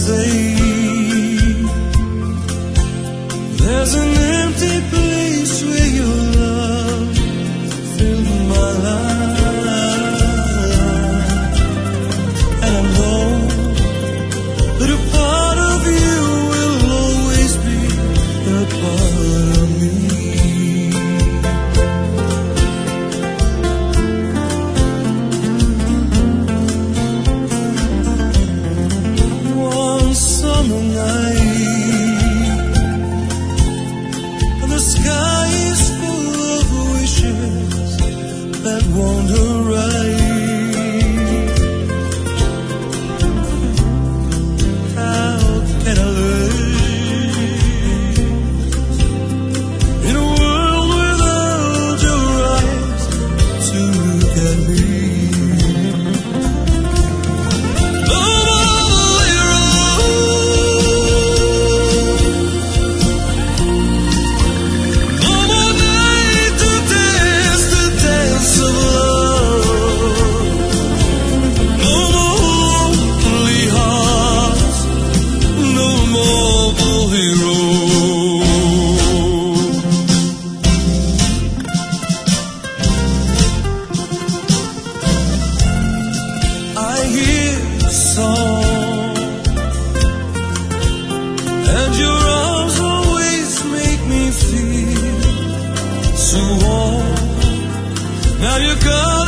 say there's an empty place where your love filled my life, and I know that a part of you will always be a part of me. One summer night, and the sky is full of wishes that won't arrive. How can I live in a world without your eyes to look at me? No more heroes, no more night to dance the dance of love, no more lonely hearts, no more heroes. I hear a song, and your arms always make me feel so warm. Now you're gone.